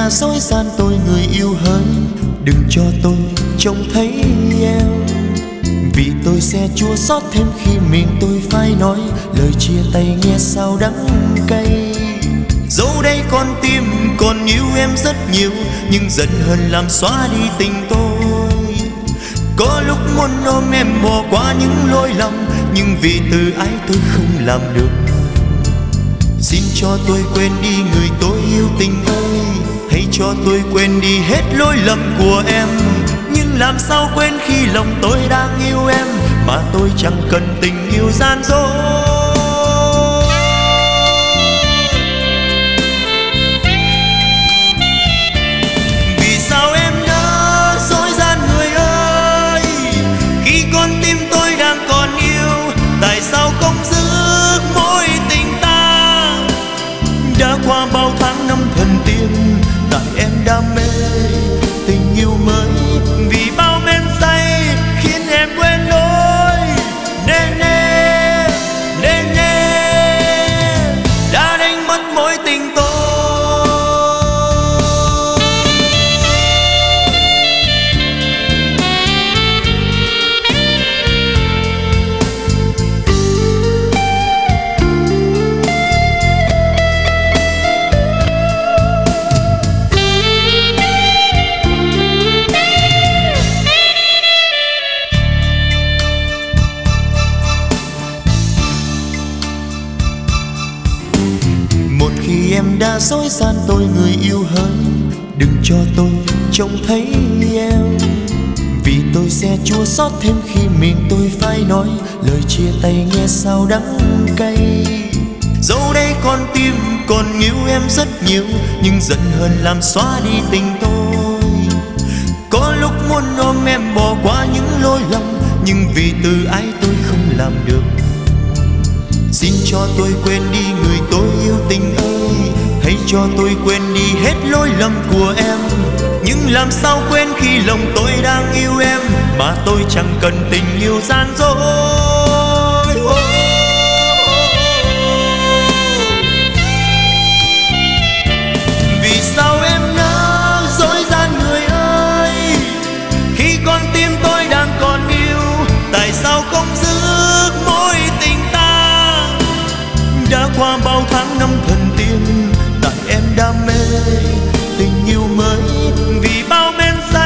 đã dối gian tôi người yêu hỡi, đừng cho tôi trông thấy em. Vì tôi sẽ chua xót thêm khi mình tôi phải nói lời chia tay nghe sao đắng cay. Dẫu đây con tim còn yêu em rất nhiều, nhưng giận hờn làm xóa đi tình tôi. Có lúc muốn ôm em bỏ qua những lỗi lầm, nhưng vì từ ái tôi không làm được. Xin cho tôi quên đi người tôi yêu tình ơi, hãy cho tôi quên đi hết lỗi lầm của em. Nhưng làm sao quên khi lòng tôi đang yêu em, mà tôi chẳng cần tình yêu gian dối. Vì sao em nỡ dối gian người ơi, khi con tim tôi đang còn yêu, tại sao không giữ mối tình ta. Đã qua bao tháng năm thần tiên, tại em đam mê tình yêu mới. Vì bao men say khiến em quên lối, nên đã đánh mất mối tình tôi. Khi em đã dối gian tôi người yêu hỡi, đừng cho tôi trông thấy em. Vì tôi sẽ chua xót thêm khi miệng tôi phải nói lời chia tay nghe sao đắng cay. Dẫu đây con tim còn yêu em rất nhiều, nhưng giận hờn làm xóa đi tình tôi. Có lúc muốn ôm em bỏ qua những lỗi lầm, nhưng vì từ ái tôi không làm được. Xin cho tôi quên đi người tôi yêu tình ơi, hãy cho tôi quên đi hết lỗi lầm của em. Nhưng làm sao quên khi lòng tôi đang yêu em, mà tôi chẳng cần tình yêu gian dối. Vì sao em nỡ dối gian người ơi, khi con tim tôi đang còn yêu, tại sao không giữ mối tình ta. Đã qua bao tháng năm thần tiên, tại em đam mê tình yêu mới. Vì bao men say